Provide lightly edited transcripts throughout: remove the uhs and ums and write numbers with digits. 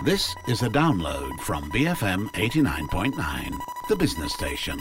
This is a download from BFM 89.9, the business station.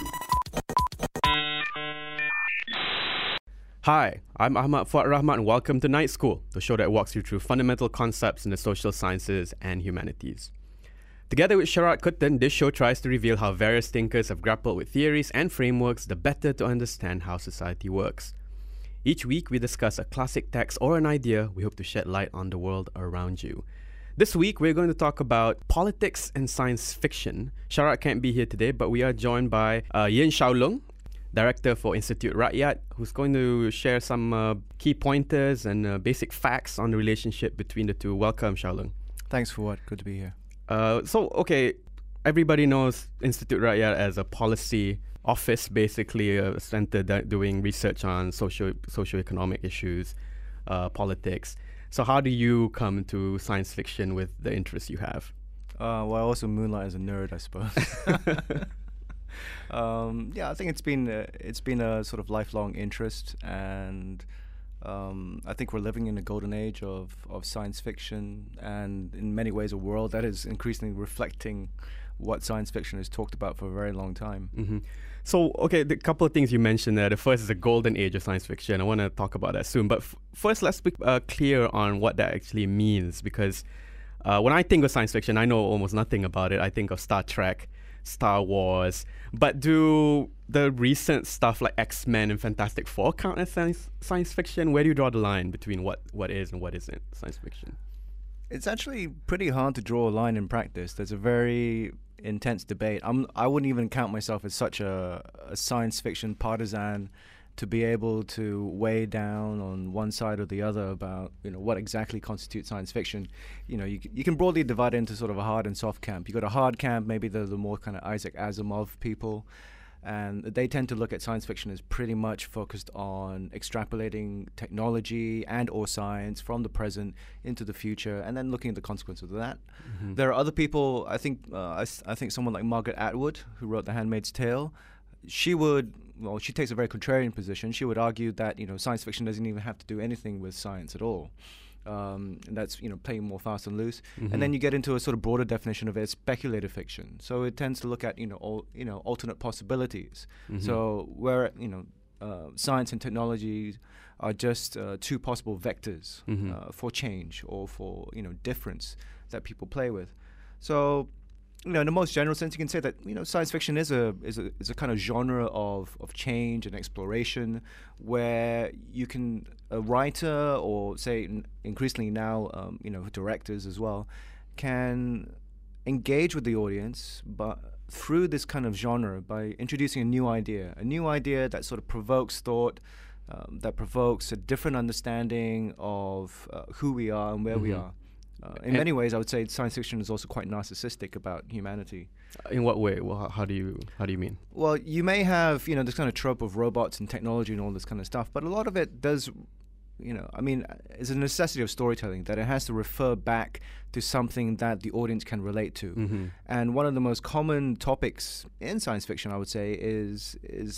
Hi, I'm Ahmad Fuad Rahmat and welcome to Night School, the show that walks you through fundamental concepts in the social sciences and humanities. Together with Sharat Kuttan, this show tries to reveal how various thinkers have grappled with theories and frameworks the better to understand how society works. Each week we discuss a classic text or an idea we hope to shed light on the world around you. This week we're going to talk about politics and science fiction. Sharat can't be here today, but we are joined by Yen Xiaolong, Director for Institute Rakyat, who's going to share some key pointers and basic facts on the relationship between the two. Welcome, Xiaolong. Thanks, Fuad. Good to be here. Everybody knows Institute Rakyat as a policy office, basically a center doing research on socio-economic issues, politics. So how do you come to science fiction with the interests you have? I also moonlight as a nerd, I suppose. I think it's been a sort of lifelong interest, and I think we're living in a golden age of science fiction, and in many ways a world that is increasingly reflecting what science fiction has talked about for a very long time. Mm-hmm. So, the couple of things you mentioned there. The first is the golden age of science fiction. I want to talk about that soon. But first, let's be clear on what that actually means, because when I think of science fiction, I know almost nothing about it. I think of Star Trek, Star Wars. But do the recent stuff like X-Men and Fantastic Four count as science fiction? Where do you draw the line between what is and what isn't science fiction? It's actually pretty hard to draw a line in practice. There's a very intense debate. I wouldn't even count myself as such a science fiction partisan to be able to weigh down on one side or the other about what exactly constitutes science fiction. You can broadly divide it into sort of a hard and soft camp. You got a hard camp, maybe the more kind of Isaac Asimov people, and they tend to look at science fiction as pretty much focused on extrapolating technology and or science from the present into the future, and then looking at the consequences of that. Mm-hmm. There are other people. I think someone like Margaret Atwood, who wrote The Handmaid's Tale, she takes a very contrarian position. She would argue that science fiction doesn't even have to do anything with science at all. And that's playing more fast and loose. Mm-hmm. And then you get into a sort of broader definition of it as speculative fiction. So it tends to look at alternate possibilities. Mm-hmm. So where science and technology are just two possible vectors for change or for difference that people play with. So in the most general sense, you can say that science fiction is a kind of genre of change and exploration, where you can a writer or say increasingly now directors as well can engage with the audience, but through this kind of genre by introducing a new idea that sort of provokes thought, that provokes a different understanding of who we are and where we are. In many ways, I would say science fiction is also quite narcissistic about humanity. In what way? Well, how do you mean? Well, you may have this kind of trope of robots and technology and all this kind of stuff, but a lot of it does, it's a necessity of storytelling that it has to refer back to something that the audience can relate to. Mm-hmm. And one of the most common topics in science fiction, I would say, is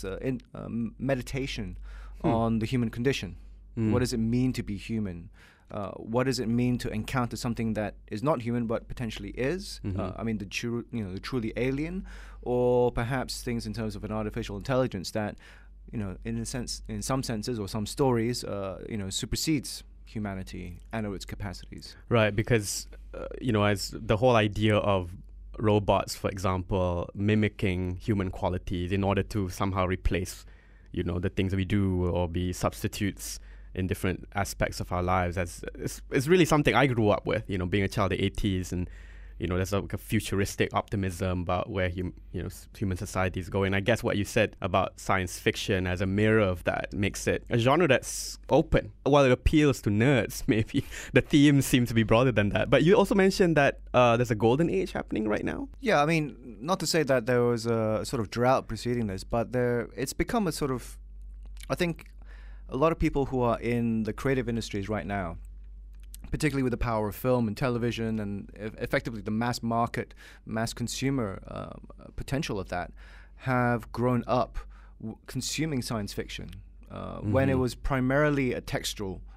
meditation on the human condition. Mm. What does it mean to be human? What does it mean to encounter something that is not human but potentially is? Mm-hmm. The truly alien, or perhaps things in terms of an artificial intelligence that, in some senses or some stories, supersedes humanity and its capacities. Right, because as the whole idea of robots, for example, mimicking human qualities in order to somehow replace, the things we do or be substitutes in different aspects of our lives. It's really something I grew up with, being a child of the 80s, and there's a futuristic optimism about where human society is going. I guess what you said about science fiction as a mirror of that makes it a genre that's open. While it appeals to nerds, maybe the themes seem to be broader than that. But you also mentioned that there's a golden age happening right now. Yeah, not to say that there was a sort of drought preceding this, but it's become a sort of, I think, a lot of people who are in the creative industries right now, particularly with the power of film and television and effectively the mass market, mass consumer potential of that, have grown up consuming science fiction when it was primarily a textual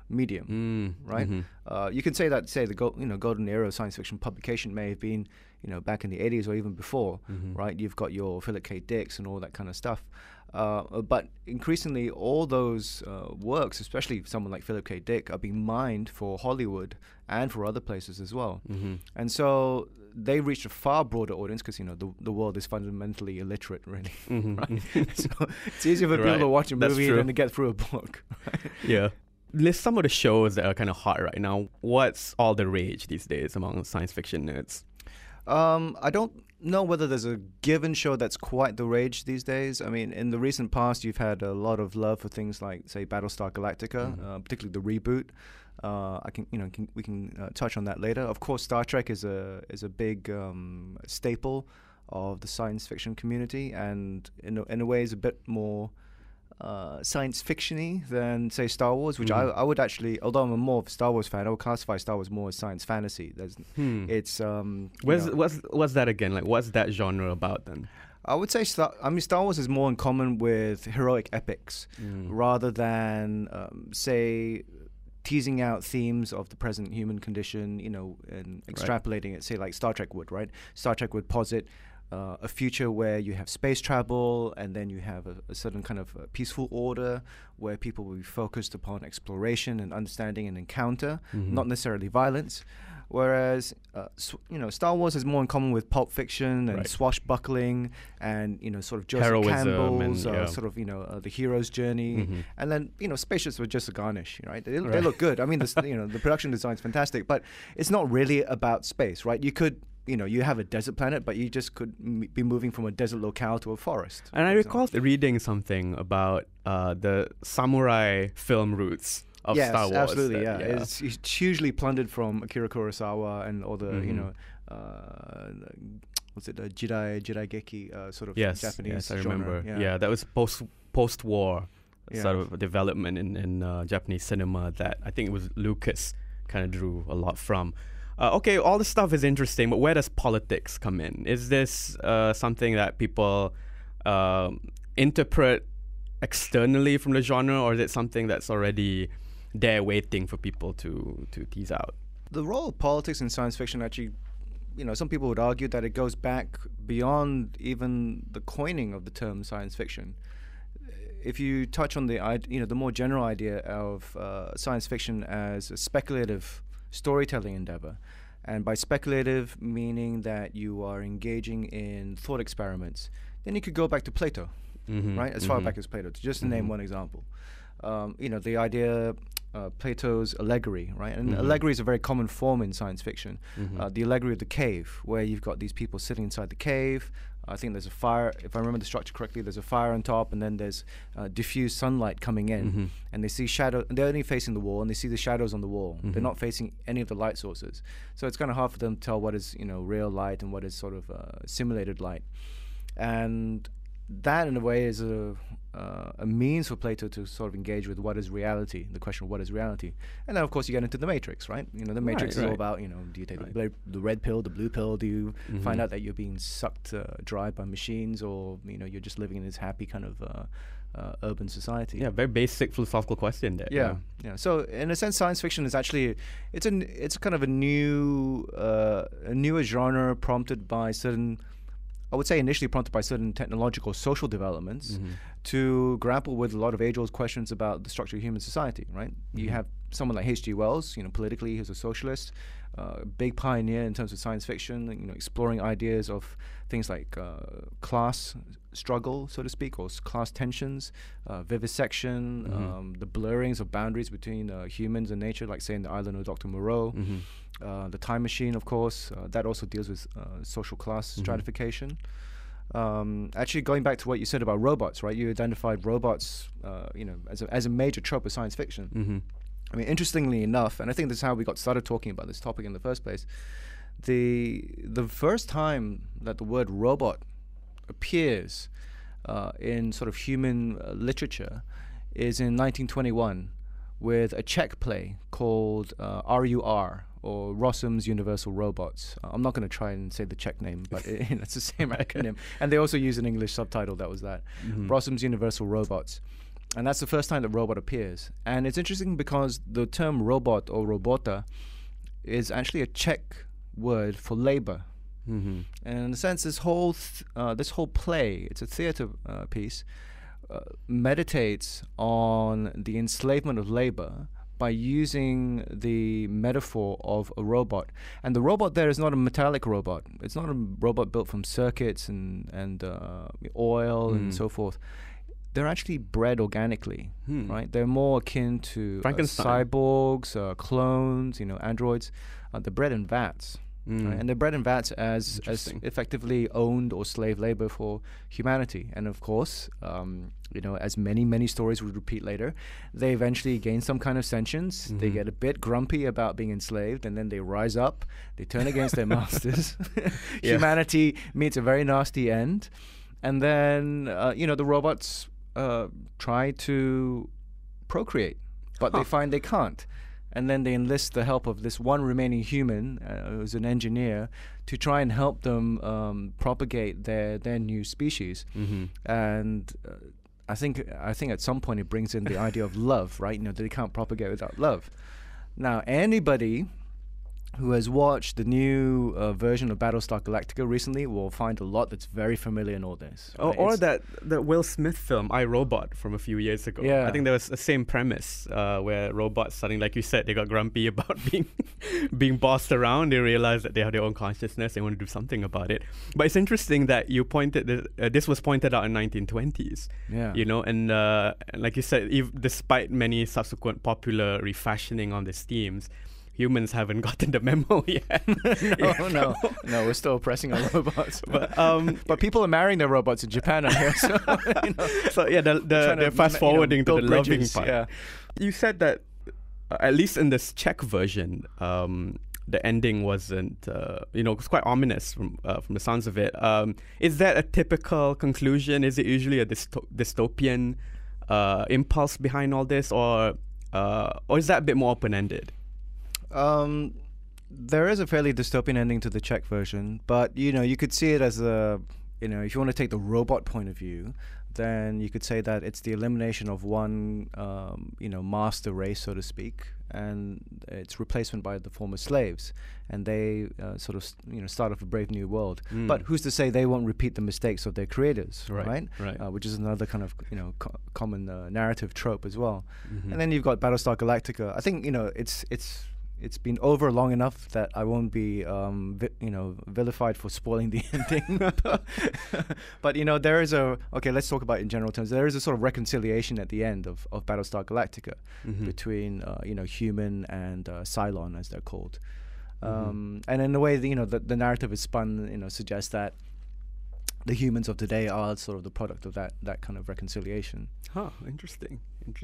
medium, right? You can say that, say, the golden era of science fiction publication may have been, back in the 80s or even before, right? You've got your Philip K. Dicks and all that kind of stuff. But increasingly, all those works, especially someone like Philip K. Dick, are being mined for Hollywood and for other places as well. And so they reach a far broader audience because, the world is fundamentally illiterate, really. Right? So it's easier for people to watch a movie than to get through a book. Right? Yeah. List some of the shows that are kind of hot right now. What's all the rage these days among science fiction nerds? I don't know whether there's a given show that's quite the rage these days. I mean, in the recent past, you've had a lot of love for things like, say, Battlestar Galactica, particularly the reboot. We can touch on that later. Of course, Star Trek is a big staple of the science fiction community, and in a way is a bit more science fiction-y than, say, Star Wars, which I would actually, although I'm a more of a Star Wars fan, I would classify Star Wars more as science fantasy. It's what's that again? Like, what's that genre about then? I would say Star Wars is more in common with heroic epics rather than say teasing out themes of the present human condition, and extrapolating it, say, like Star Trek would, right? Star Trek would posit a future where you have space travel, and then you have a certain kind of peaceful order where people will be focused upon exploration and understanding and encounter, not necessarily violence. Whereas, Star Wars is more in common with Pulp Fiction and swashbuckling and, sort of Joseph Heroism Campbell's and, sort of, the hero's journey. And then, spaceships were just a garnish, right? They look good. I mean, the production design's fantastic, but it's not really about space, right? You could, you have a desert planet, but you just could be moving from a desert locale to a forest. And I recall reading something about the samurai film roots of Star Wars. Absolutely, yeah. It's hugely plundered from Akira Kurosawa and all the, Jidai Geki sort of Japanese Yes, I genre. remember. Yeah, that was post-war sort of development in Japanese cinema that I think it was Lucas kind of drew a lot from. Okay, all this stuff is interesting, but where does politics come in? Is this something that people interpret externally from the genre, or is it something that's already there waiting for people to tease out? The role of politics in science fiction actually, some people would argue that it goes back beyond even the coining of the term science fiction. If you touch on the more general idea of science fiction as a speculative storytelling endeavor, and by speculative meaning that you are engaging in thought experiments, then you could go back to Plato, right? As far back as Plato, just to name one example. The idea, Plato's allegory, right? And allegory is a very common form in science fiction. The allegory of the cave, where you've got these people sitting inside the cave. I think there's a fire, if I remember the structure correctly, there's a fire on top, and then there's diffused sunlight coming in, and they see shadow. They're only facing the wall, and they see the shadows on the wall. They're not facing any of the light sources, so it's kind of hard for them to tell what is real light and what is sort of simulated light. And that, in a way, is a means for Plato to sort of engage with what is reality, the question of what is reality. And then, of course, you get into the Matrix, right? The Matrix is all about, do you take the red pill, the blue pill? Do you find out that you're being sucked dry by machines, or, you're just living in this happy kind of urban society? Yeah, very basic philosophical question there. Yeah. So, in a sense, science fiction is actually, it's kind of a newer genre prompted by certain, I would say initially prompted by certain technological social developments to grapple with a lot of age-old questions about the structure of human society, right? You have someone like H.G. Wells, politically he's a socialist, big pioneer in terms of science fiction, exploring ideas of things like class struggle, so to speak, or class tensions, vivisection, the blurrings of boundaries between humans and nature, like, say, in The Island of Dr. Moreau. The Time Machine, of course, that also deals with social class stratification. Actually, going back to what you said about robots, right? You identified robots, as a major trope of science fiction. I mean, interestingly enough, and I think this is how we got started talking about this topic in the first place, the first time that the word robot appears in sort of human literature is in 1921 with a Czech play called RUR, or Rossum's Universal Robots. I'm not going to try and say the Czech name, but it's the same acronym. And they also use an English subtitle that was that. Rossum's Universal Robots. And that's the first time that robot appears. And it's interesting because the term robot or robota is actually a Czech word for labor. Mm-hmm. And in a sense, this whole play, it's a theater piece, meditates on the enslavement of labor by using the metaphor of a robot. And the robot there is not a metallic robot. It's not a robot built from circuits and oil and so forth. They're actually bred organically, right? They're more akin to cyborgs, clones, androids. They're bred in vats. Right? And they're bred in vats as effectively owned or slave labor for humanity. And of course, as many stories would repeat later, they eventually gain some kind of sentience. They get a bit grumpy about being enslaved, and then they rise up. They turn against their masters. Humanity meets a very nasty end. And then, the robots try to procreate, but they find they can't. And then they enlist the help of this one remaining human, who's an engineer, to try and help them propagate their new species. And I think at some point it brings in the idea of love, right? That they can't propagate without love. Now, anybody who has watched the new version of Battlestar Galactica recently will find a lot that's very familiar in all this. Right? Or that Will Smith film, I, Robot, from a few years ago. Yeah. I think there was the same premise where robots suddenly, like you said, they got grumpy about being bossed around. They realized that they have their own consciousness. They want to do something about it. But it's interesting that you pointed this was pointed out in 1920s. Yeah. And like you said, despite many subsequent popular refashioning on these themes, humans haven't gotten the memo yet. No, we're still oppressing our robots. But people are marrying their robots in Japan, I hear. So they're fast forwarding to the loving part. Yeah. You said that at least in this Czech version, the ending wasn't, it was quite ominous from the sounds of it. Is that a typical conclusion? Is it usually a dystopian impulse behind all this, or is that a bit more open-ended? There is a fairly dystopian ending to the Czech version, but you could see it as if you want to take the robot point of view, then you could say that it's the elimination of one master race, so to speak, and its replacement by the former slaves, and they start off a brave new world. But who's to say they won't repeat the mistakes of their creators, right? Which is another kind of common narrative trope as well. And then you've got Battlestar Galactica. I think it's been over long enough that I won't be, vilified for spoiling the ending. But there is let's talk about it in general terms. There is a sort of reconciliation at the end of Battlestar Galactica between, human and Cylon, as they're called. And in a way, the narrative is spun, suggests that the humans of today are sort of the product of that kind of reconciliation. Interesting.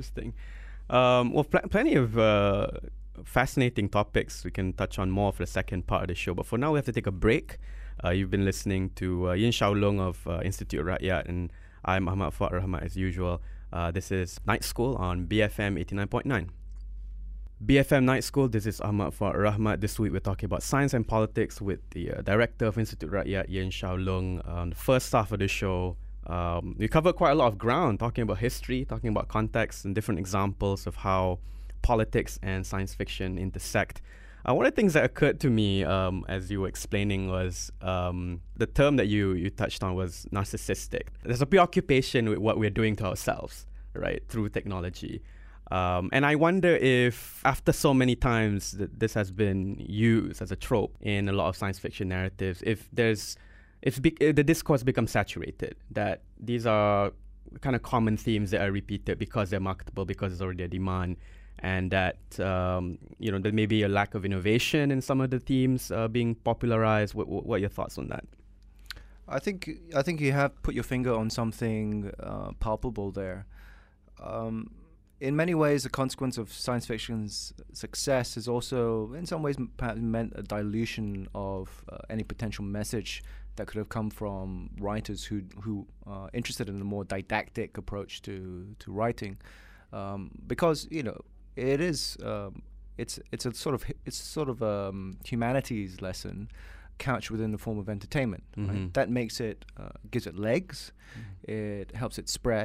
Plenty of fascinating topics we can touch on more for the second part of the show, but for now we have to take a break. You've been listening to Yin Xiaolong of Institute Rakyat, and I'm Ahmad Fuad Rahmat as usual. This is Night School on BFM 89.9. BFM Night School, this is Ahmad Fuad Rahmat. This week we're talking about science and politics with the director of Institute Rakyat, Yin Xiaolong. On the first half of the show, we covered quite a lot of ground, talking about history, talking about context, and different examples of how politics and science fiction intersect. One of the things that occurred to me as you were explaining was the term that you touched on was narcissistic. There's a preoccupation with what we're doing to ourselves, right, through technology. And I wonder if, after so many times that this has been used as a trope in a lot of science fiction narratives, if the discourse becomes saturated, that these are kind of common themes that are repeated because they're marketable, because there's already a demand, and that there may be a lack of innovation in some of the themes being popularized. What are your thoughts on that? I think you have put your finger on something palpable there. In many ways, the consequence of science fiction's success is also, in some ways, perhaps meant a dilution of any potential message that could have come from writers who are interested in a more didactic approach to writing, because it is it's a sort of humanities lesson couched within the form of entertainment. Right? That makes it gives it legs. It helps it spread.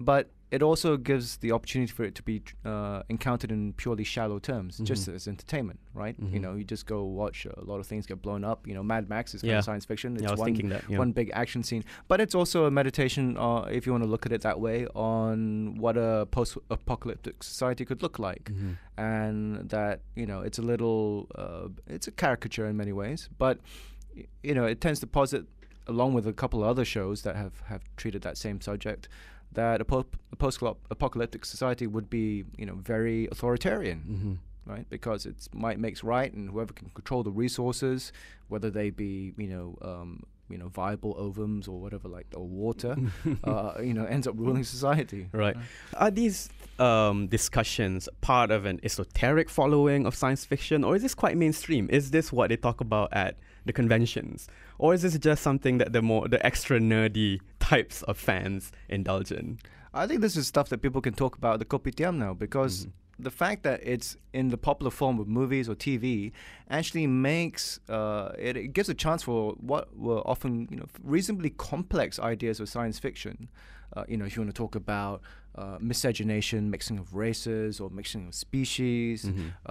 but it also gives the opportunity for it to be encountered in purely shallow terms, just as entertainment, right? You know, you just go watch a lot of things get blown up. You know, Mad Max is kind of science fiction. It's I was thinking that, one big action scene, but it's also a meditation, if you want to look at it that way, on what a post-apocalyptic society could look like, and that, you know, it's a little, it's a caricature in many ways, but you know, it tends to posit, along with a couple of other shows that have treated that same subject, that a post-apocalyptic society would be, you know, very authoritarian, right? Because it might makes right, and whoever can control the resources, whether they be, you know, viable ovums or whatever, like, or water, you know, ends up ruling society. Right. Are these discussions part of an esoteric following of science fiction, or is this quite mainstream? Is this what they talk about at the conventions, or is this just something that the extra nerdy types of fans indulge in? I think this is stuff that people can talk about at the Kopitiam now, because the fact that it's in the popular form of movies or TV actually makes it gives a chance for what were often, you know, reasonably complex ideas of science fiction. You know, if you want to talk about miscegenation, mixing of races or mixing of species,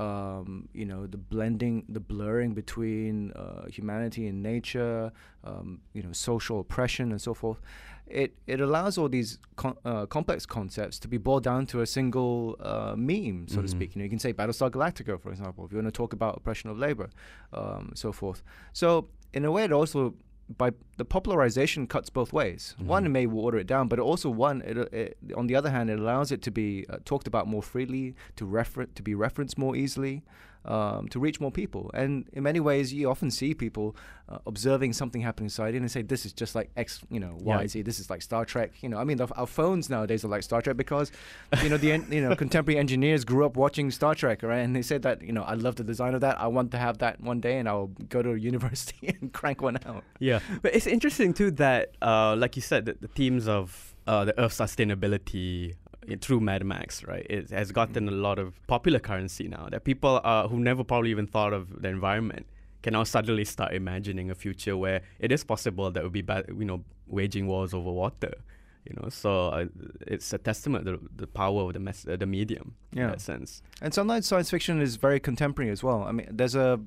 you know, the blurring between humanity and nature, you know, social oppression and so forth. It allows all these complex concepts to be boiled down to a single meme, so to speak. You know, you can say Battlestar Galactica, for example, if you want to talk about oppression of labor, so forth. So in a way, it also, by the popularization, cuts both ways. One, it may water it down, but also on the other hand, it allows it to be talked about more freely, to be referenced more easily, to reach more people. And in many ways, you often see people observing something happening in society and they say, this is just like X, you know, Y, Z, this is like Star Trek. You know, I mean, our phones nowadays are like Star Trek because, you know, contemporary engineers grew up watching Star Trek, right? And they said that, you know, I love the design of that. I want to have that one day, and I'll go to a university and crank one out. Yeah, but it's interesting too that, like you said, the themes of the Earth sustainability through Mad Max, right, it has gotten a lot of popular currency now, that people who never probably even thought of the environment can now suddenly start imagining a future where it is possible that we'll be waging wars over water. You know, so it's a testament to the power of the medium in that sense. And sometimes science fiction is very contemporary as well. I mean, there's a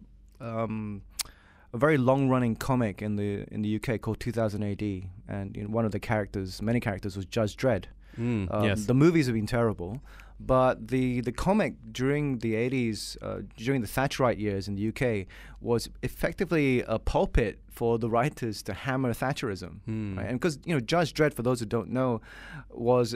very long-running comic in the UK called 2000 AD, and, you know, one of the many characters was Judge Dredd. Yes. The movies have been terrible, but the comic during the 80s, during the Thatcherite years in the UK, was effectively a pulpit for the writers to hammer Thatcherism. Right? And because, you know, Judge Dredd, for those who don't know, was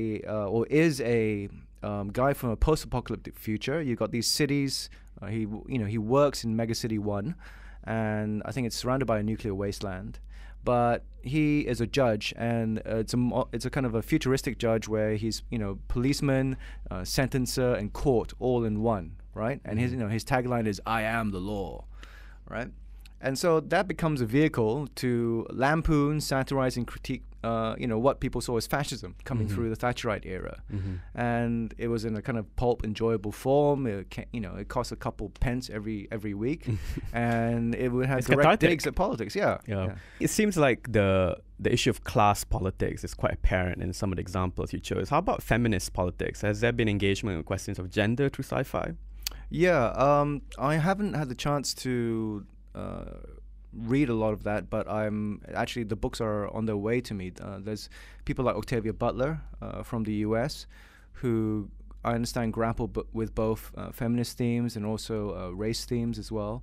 is a guy from a post-apocalyptic future. You've got these cities. He works in Mega City 1, and I think it's surrounded by a nuclear wasteland. But he is a judge, and it's a kind of a futuristic judge where he's, you know, policeman, sentencer, and court all in one, right? And his tagline is "I am the law," right? And so that becomes a vehicle to lampoon, satirize, and critique, what people saw as fascism coming through the Thatcherite era. And it was in a kind of pulp, enjoyable form. It cost a couple pence every week, and it would have direct digs at politics. Yeah. It seems like the issue of class politics is quite apparent in some of the examples you chose. How about feminist politics? Has there been engagement with questions of gender through sci-fi? Yeah, I haven't had the chance to read a lot of that, but the books are on their way to me. There's people like Octavia Butler from the US, who I understand grapple with both feminist themes and also race themes as well.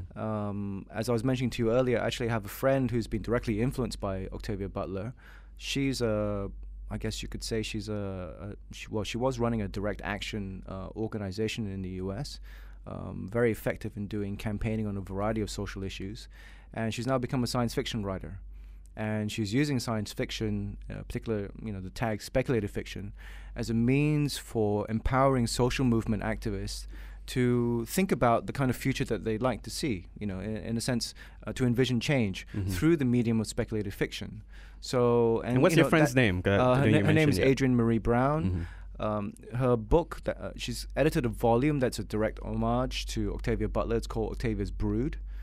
As I was mentioning to you earlier, I actually have a friend who's been directly influenced by Octavia Butler. She's I guess you could say she was running a direct action organization in the US. Very effective in doing campaigning on a variety of social issues, and she's now become a science fiction writer, and she's using science fiction, particularly the tag speculative fiction, as a means for empowering social movement activists to think about the kind of future that they'd like to see, in a sense, to envision change through the medium of speculative fiction. So, and what's your friend's name? Her name is Adrienne Marie Brown. Her book, she's edited a volume that's a direct homage to Octavia Butler. It's called Octavia's Brood.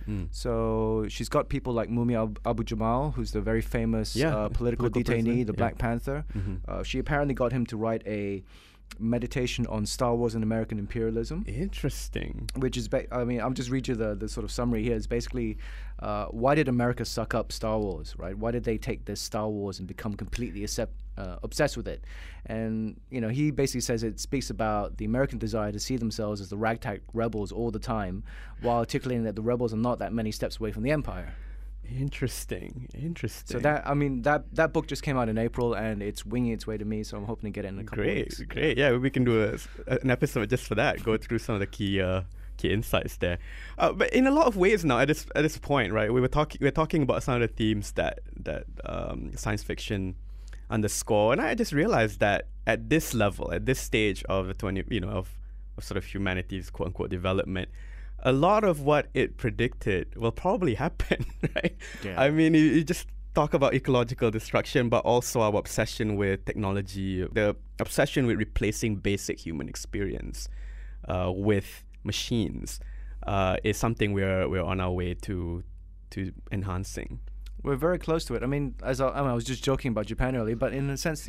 So she's got people like Mumia Abu Jamal, who's the very famous political detainee, prisoner, the Black Panther. She apparently got him to write a meditation on Star Wars and American imperialism. Interesting. Which is, I'll just read you the sort of summary here. It's basically, why did America suck up Star Wars, right? Why did they take this Star Wars and become completely obsessed with it? And, he basically says it speaks about the American desire to see themselves as the ragtag rebels all the time, while articulating that the rebels are not that many steps away from the empire. Interesting. So that book just came out in April, and it's winging its way to me. So I'm hoping to get it in a couple of weeks. Great. Yeah, we can do an episode just for that. Go through some of the key insights there. But in a lot of ways now, at this point, right, we're talking about some of the themes that science fiction underscore, and I just realized that at this level, at this stage of the of sort of humanity's quote unquote development, a lot of what it predicted will probably happen, right? Yeah. I mean, you just talk about ecological destruction, but also our obsession with technology, the obsession with replacing basic human experience with machines is something we're on our way to enhancing. We're very close to it. I mean, I was just joking about Japan earlier, but in a sense,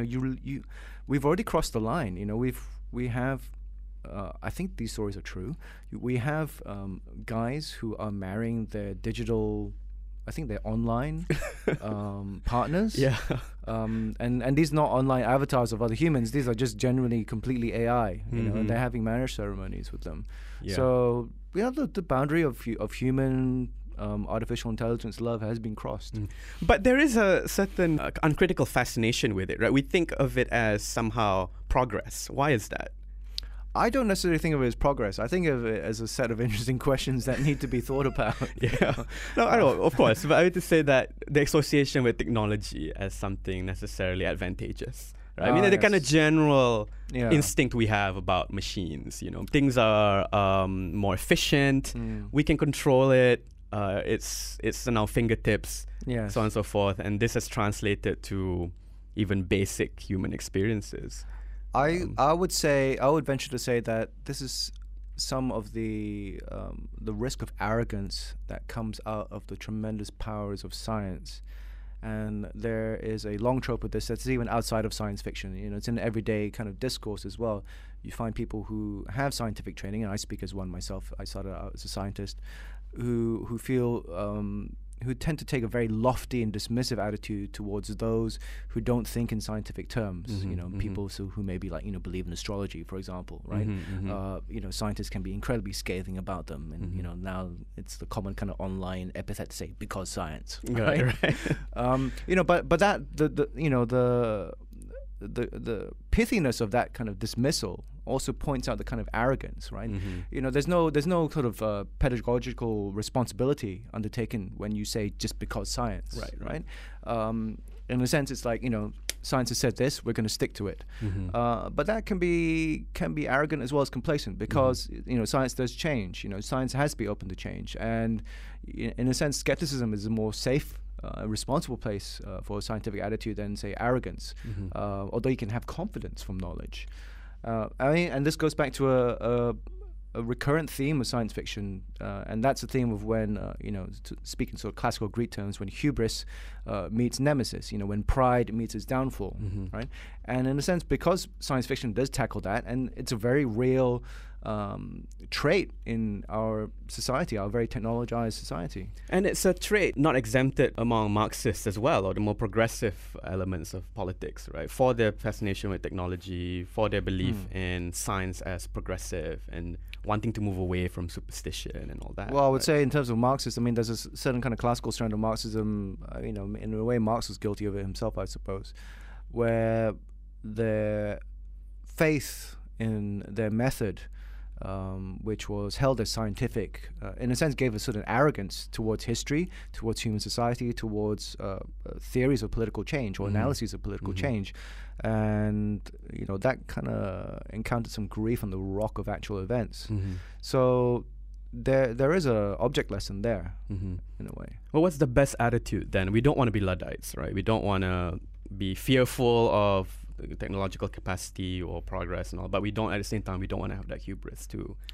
we've already crossed the line. We have. I think these stories are true. We have guys who are marrying their digital, I think they're online partners. Yeah. And these are not online avatars of other humans. These are just generally completely AI. And they're having marriage ceremonies with them. Yeah. So the boundary of human artificial intelligence love has been crossed. But there is a certain uncritical fascination with it, right? We think of it as somehow progress. Why is that? I don't necessarily think of it as progress. I think of it as a set of interesting questions that need to be thought about. Yeah. No, I know, of course. But I would just say that the association with technology as something necessarily advantageous. Right? I mean, the kind of general instinct we have about machines. Things are more efficient. We can control it. It's in our fingertips. Yes. So on and so forth. And this has translated to even basic human experiences. I would venture to say that this is some of the risk of arrogance that comes out of the tremendous powers of science. And there is a long trope of this that's even outside of science fiction. It's in everyday kind of discourse as well. You find people who have scientific training, and I speak as one myself. I started out as a scientist, who feel who tend to take a very lofty and dismissive attitude towards those who don't think in scientific terms. People who maybe believe in astrology, for example, right? Scientists can be incredibly scathing about them, and now it's the common kind of online epithet to say because science, right? But that the pithiness of that kind of dismissal also points out the kind of arrogance, right? There's no sort of pedagogical responsibility undertaken when you say just because science, right? In a sense, it's like science has said this, we're going to stick to it. But that can be arrogant as well as complacent, because science does change. Science has to be open to change, and in a sense, skepticism is a more safe, responsible place for a scientific attitude than, say, arrogance. Although you can have confidence from knowledge. And this goes back to a recurrent theme of science fiction, and that's the theme of when, to speak in sort of classical Greek terms, when hubris meets nemesis, when pride meets its downfall, right? And in a sense, because science fiction does tackle that, and it's a very real trait in our society, our very technologized society. And it's a trait not exempted among Marxists as well, or the more progressive elements of politics, right? For their fascination with technology, for their belief in science as progressive, and wanting to move away from superstition and all that. Well, I would say in terms of Marxists, there's a certain kind of classical strand of Marxism, in a way Marx was guilty of it himself, I suppose, where their faith in their method, which was held as scientific, in a sense gave a certain arrogance towards history, towards human society, towards theories of political change or analyses of political change. And, that kind of encountered some grief on the rock of actual events. So there is a object lesson there, in a way. Well, what's the best attitude then? We don't want to be Luddites, right? We don't want to be fearful of technological capacity or progress and all, but at the same time, we don't want to have that hubris too.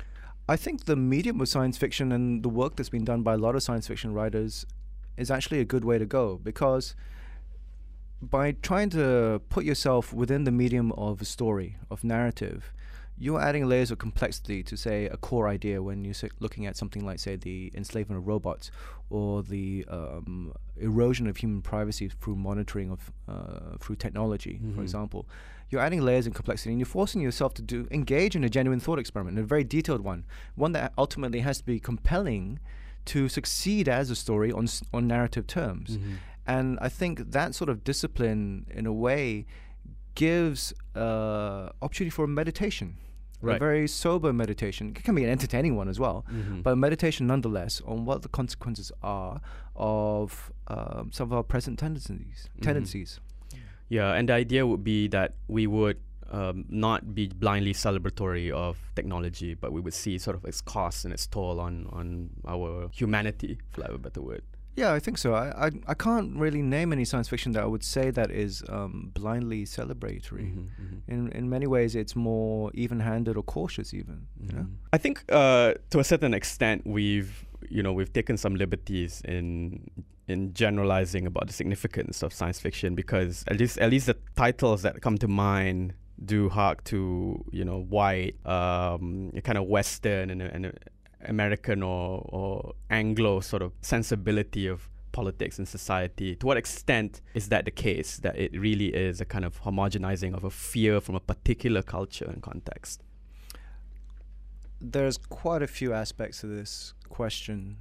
I think the medium of science fiction and the work that's been done by a lot of science fiction writers is actually a good way to go, because by trying to put yourself within the medium of a story, of narrative, you're adding layers of complexity to, say, a core idea when you're looking at something like, say, the enslavement of robots, or the erosion of human privacy through monitoring of through technology, for example. You're adding layers and complexity, and you're forcing yourself to engage in a genuine thought experiment, a very detailed one that ultimately has to be compelling to succeed as a story on narrative terms. And I think that sort of discipline, in a way, gives opportunity for meditation. Right. A very sober meditation. It can be an entertaining one as well, but a meditation nonetheless on what the consequences are of some of our present tendencies. Yeah, and the idea would be that we would not be blindly celebratory of technology, but we would see sort of its cost and its toll on our humanity, for lack of a better word. Yeah, I think so. I can't really name any science fiction that I would say that is blindly celebratory. In many ways, it's more even-handed or cautious, even. You know? I think to a certain extent, we've taken some liberties in generalizing about the significance of science fiction, because at least the titles that come to mind do hark to white, kind of Western and American or Anglo sort of sensibility of politics and society. To what extent is that the case, that it really is a kind of homogenizing of a fear from a particular culture and context? There's quite a few aspects to this question.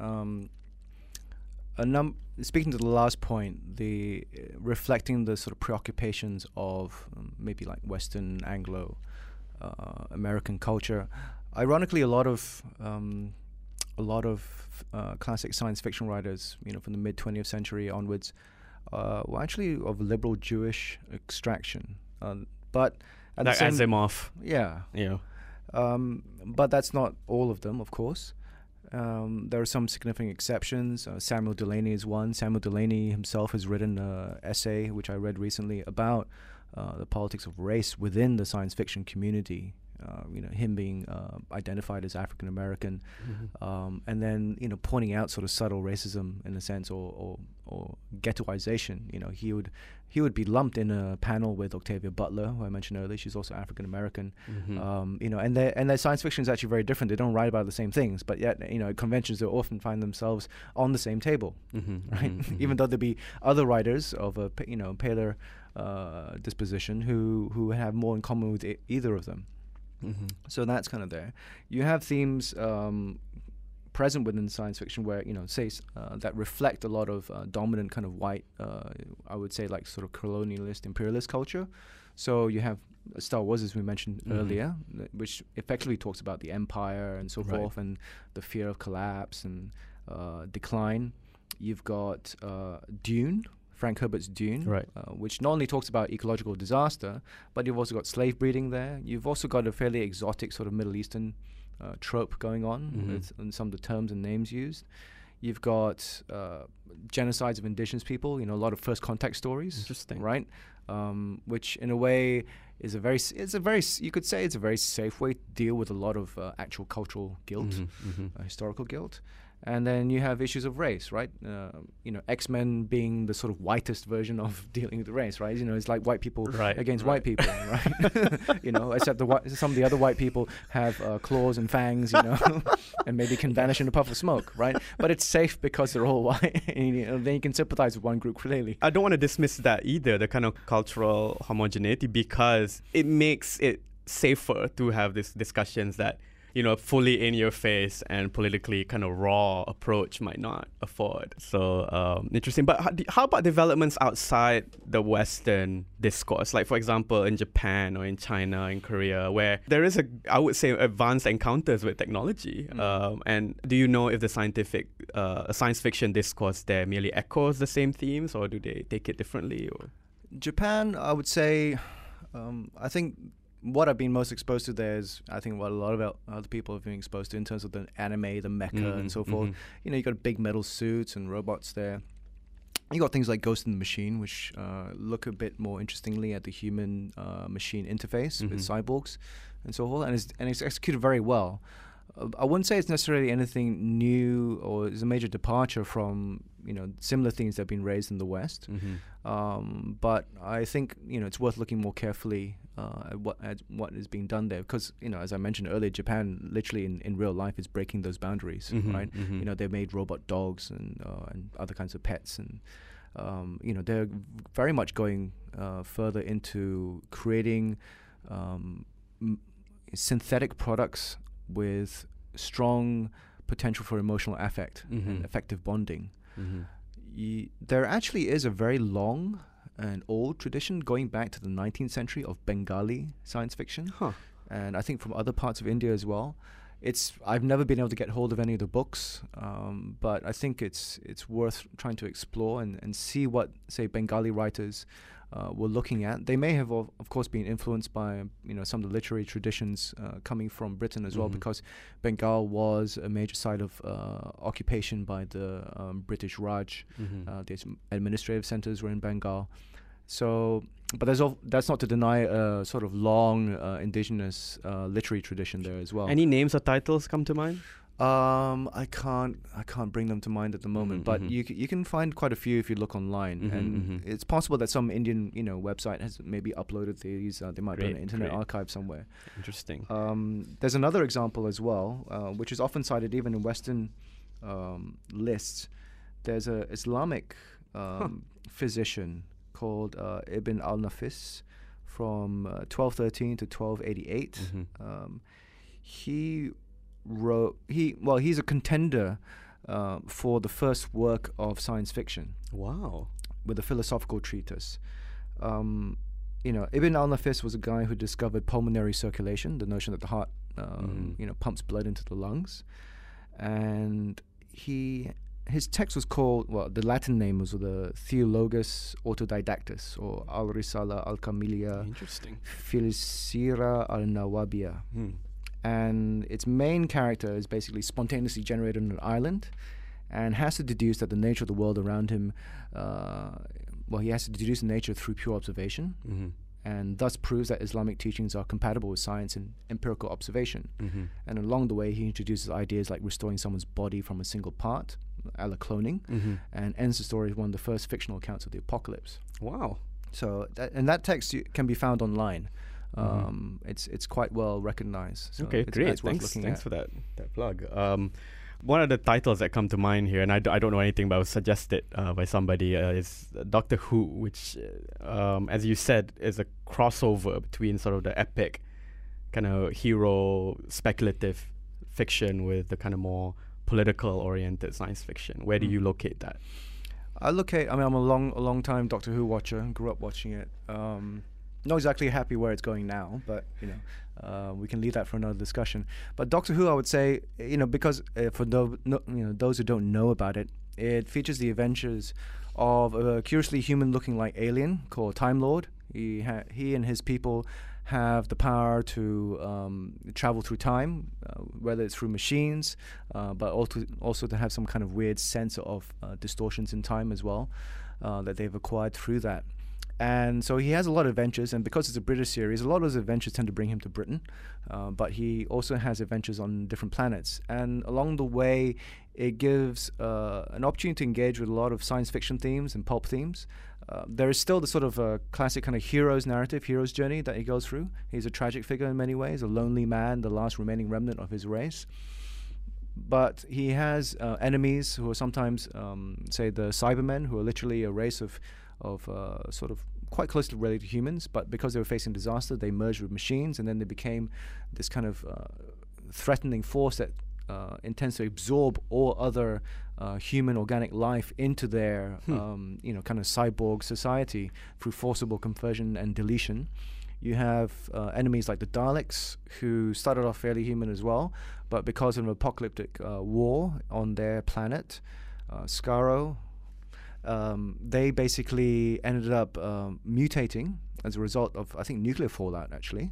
Speaking to the last point, the reflecting the sort of preoccupations of maybe like Western Anglo American culture. Ironically, a lot of classic science fiction writers, from the mid 20th century onwards, were actually of liberal Jewish extraction. But at like the same, Asimov. yeah, but that's not all of them, of course. There are some significant exceptions. Samuel Delany is one. Samuel Delany himself has written an essay, which I read recently, about the politics of race within the science fiction community. Him being identified as African American, and then pointing out sort of subtle racism in a sense, or ghettoization. He would be lumped in a panel with Octavia Butler, who I mentioned earlier. She's also African American. And their science fiction is actually very different. They don't write about the same things, but yet at conventions they often find themselves on the same table, right? Even though there be other writers of a paler disposition who have more in common with either of them. So that's kind of there. You have themes present within science fiction where, that reflect a lot of dominant kind of white, I would say like sort of colonialist, imperialist culture. So you have Star Wars, as we mentioned earlier, which effectively talks about the empire and so forth, and the fear of collapse and decline. You've got Dune, Frank Herbert's Dune, which not only talks about ecological disaster, but you've also got slave breeding there. You've also got a fairly exotic sort of Middle Eastern trope going on with some of the terms and names used. You've got genocides of indigenous people, a lot of first contact stories. Interesting. Right? Which in a way is you could say it's a very safe way to deal with a lot of actual cultural guilt, historical guilt. And then you have issues of race, right? X-Men being the sort of whitest version of dealing with the race, right? It's like white people against white people, right? Except some of the other white people have claws and fangs, and maybe can vanish in a puff of smoke, right? But it's safe because they're all white, and then you can sympathize with one group clearly. I don't want to dismiss that either, the kind of cultural homogeneity, because it makes it safer to have these discussions that fully in your face and politically kind of raw approach might not afford. So interesting. But how about developments outside the Western discourse? Like, for example, in Japan or in China, in Korea, where there is I would say, advanced encounters with technology. And do you know if the science fiction discourse there merely echoes the same themes, or do they take it differently? Or? Japan, I would say, I think what I've been most exposed to there is, I think, what a lot of other people have been exposed to in terms of the anime, the mecha, and so forth. You got big metal suits and robots there. You got things like Ghost in the Machine, which look a bit more interestingly at the human-machine interface with cyborgs and so forth, and it's executed very well. I wouldn't say it's necessarily anything new or is a major departure from similar things that have been raised in the West. But I think it's worth looking more carefully at what is being done there, because as I mentioned earlier, Japan literally in real life is breaking those boundaries, right? They made robot dogs and other kinds of pets, and they're very much going further into creating synthetic products with strong potential for emotional affect and effective bonding. There actually is a very long and old tradition going back to the 19th century of Bengali science fiction, and I think from other parts of India as well. I've never been able to get hold of any of the books, but I think it's worth trying to explore and see what, say, Bengali writers were looking at. They may have, of course, been influenced by some of the literary traditions coming from Britain as well, because Bengal was a major site of occupation by the British Raj. The administrative centers were in Bengal. So, but that's not to deny a sort of long indigenous literary tradition there as well. Any names or titles come to mind? I can't bring them to mind at the moment, but you can find quite a few if you look online, and it's possible that some Indian website has maybe uploaded these. They might be on an internet archive somewhere. Interesting. There's another example as well, which is often cited even in Western lists. There's an Islamic physician called Ibn al-Nafis from 1213 to 1288. He's a contender for the first work of science fiction. Wow. With a philosophical treatise. Ibn al-Nafis was a guy who discovered pulmonary circulation, the notion that the heart pumps blood into the lungs. And his text was called, the Latin name was the Theologus Autodidactus, or Al-Risala Al-Kamilia Fil Sira Al-Nawabiyya. And its main character is basically spontaneously generated on an island and has to deduce that the nature of the world around him, he has to deduce nature through pure observation, and thus proves that Islamic teachings are compatible with science and empirical observation. And along the way, he introduces ideas like restoring someone's body from a single part, a la cloning, and ends the story with one of the first fictional accounts of the apocalypse. Wow. So, that text can be found online. It's quite well recognized. So okay, great. Thanks for that plug. One of the titles that come to mind here, and I don't know anything, but I was suggested by somebody, is Doctor Who, which, as you said, is a crossover between sort of the epic kind of hero speculative fiction with the kind of more political-oriented science fiction. Where do you locate that? I'm a long time Doctor Who watcher. Grew up watching it. Not exactly happy where it's going now, but we can leave that for another discussion. But Doctor Who, I would say, because for those who don't know about it, it features the adventures of a curiously human-looking like alien called Time Lord. He and his people have the power to travel through time, whether it's through machines, but also to have some kind of weird sense of distortions in time as well that they've acquired through that. And so he has a lot of adventures, and because it's a British series, a lot of those adventures tend to bring him to Britain, but he also has adventures on different planets. And along the way, it gives an opportunity to engage with a lot of science fiction themes and pulp themes. There is still the sort of classic kind of hero's journey that he goes through. He's a tragic figure in many ways, a lonely man, the last remaining remnant of his race. But he has enemies who are sometimes, say, the Cybermen, who are literally a race of sort of quite closely related to humans, but because they were facing disaster, they merged with machines, and then they became this kind of threatening force that intends to absorb all other human organic life into their kind of cyborg society through forcible conversion and deletion. You have enemies like the Daleks, who started off fairly human as well, but because of an apocalyptic war on their planet, Skaro, they basically ended up mutating as a result of, I think, nuclear fallout, actually,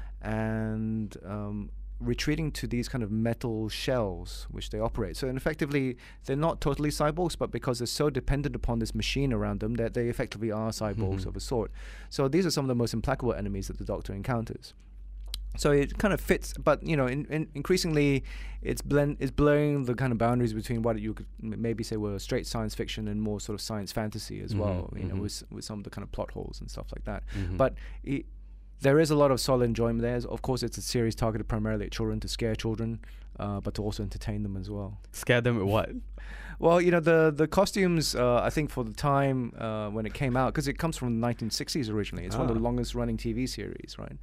and retreating to these kind of metal shells which they operate. So effectively, they're not totally cyborgs, but because they're so dependent upon this machine around them, that they effectively are cyborgs of a sort. So these are some of the most implacable enemies that the Doctor encounters. So it kind of fits, but increasingly, it's blurring the kind of boundaries between what you could maybe say were straight science fiction and more sort of science fantasy as well. With some of the kind of plot holes and stuff like that. But there is a lot of solid enjoyment there. Of course, it's a series targeted primarily at children, to scare children, but to also entertain them as well. Scare them with what? Well, the costumes, I think for the time when it came out, because it comes from the 1960s originally. It's one of the longest running TV series, right?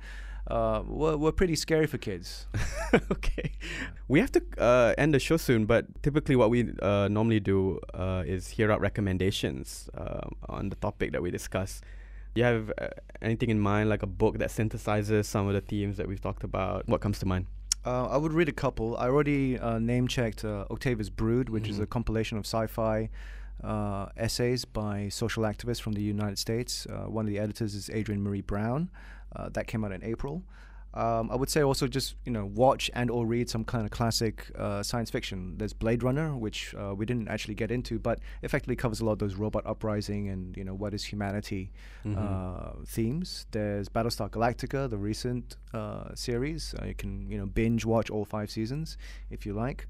Were pretty scary for kids. Okay. We have to end the show soon, but typically what we normally do is hear out recommendations on the topic that we discuss. Do you have anything in mind, like a book that synthesizes some of the themes that we've talked about? What comes to mind? I would read a couple. I already name-checked Octavia's Brood, which is a compilation of sci-fi essays by social activists from the United States. One of the editors is Adrienne Marie Brown. That came out in April. I would say also just watch and or read some kind of classic science fiction. There's Blade Runner, which we didn't actually get into, but effectively covers a lot of those robot uprising and what is humanity themes. There's Battlestar Galactica, the recent series. You can binge watch all 5 seasons if you like.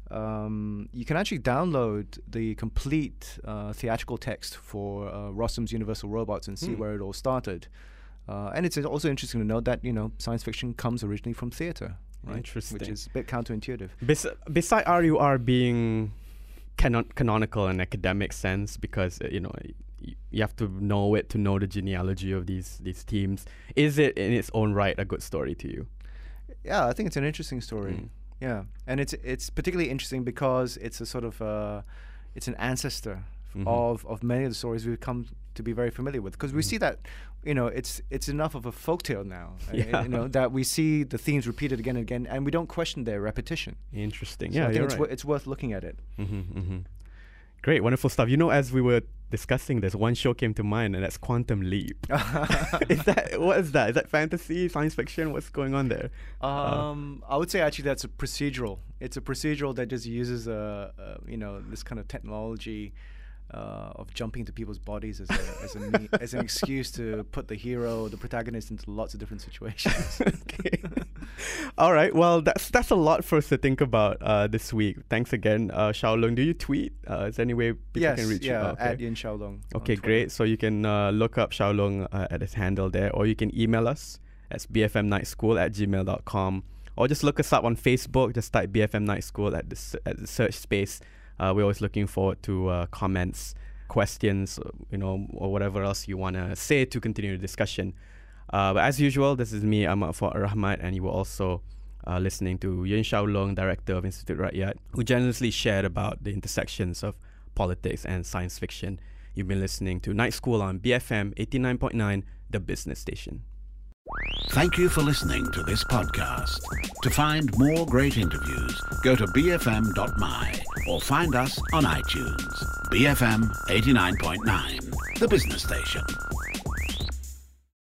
You can actually download the complete theatrical text for Rossum's Universal Robots and see where it all started. And it's also interesting to note that science fiction comes originally from theater, right? Interesting. Which is a bit counterintuitive. Beside RUR being canonical in academic sense, because you have to know it to know the genealogy of these themes, is it in its own right a good story to you? Yeah, I think it's an interesting story. Yeah, and it's particularly interesting because it's a sort of it's an ancestor of many of the stories we've come to be very familiar with, because we see that it's enough of a folktale now that we see the themes repeated again and again, and we don't question their repetition. Interesting. So yeah, I think right. it's worth looking at it. Great, wonderful stuff. As we were discussing this, one show came to mind, and that's Quantum Leap. What is that? Is that fantasy, science fiction? What's going on there? I would say actually that's a procedural. It's a procedural that just uses this kind of technology of jumping into people's bodies as an excuse to put the protagonist into lots of different situations. Okay. All right. Well, that's a lot for us to think about this week. Thanks again, Xiaolong. Do you tweet? Is there any way people can reach you? At Yin Xiaolong. Okay, great. So you can look up Xiaolong at his handle there, or you can email us at bfmnightschool@gmail.com, or just look us up on Facebook. Just type BFM Night School at the search space. We're always looking forward to comments, questions, or whatever else you want to say to continue the discussion. But as usual, this is me, Ahmad Fuad Rahmat, and you were also listening to Yin Xiaolong, Director of Institute Rakyat, who generously shared about the intersections of politics and science fiction. You've been listening to Night School on BFM 89.9, the business station. Thank you for listening to this podcast. To find more great interviews, go to bfm.my or find us on iTunes. BFM 89.9, the business station.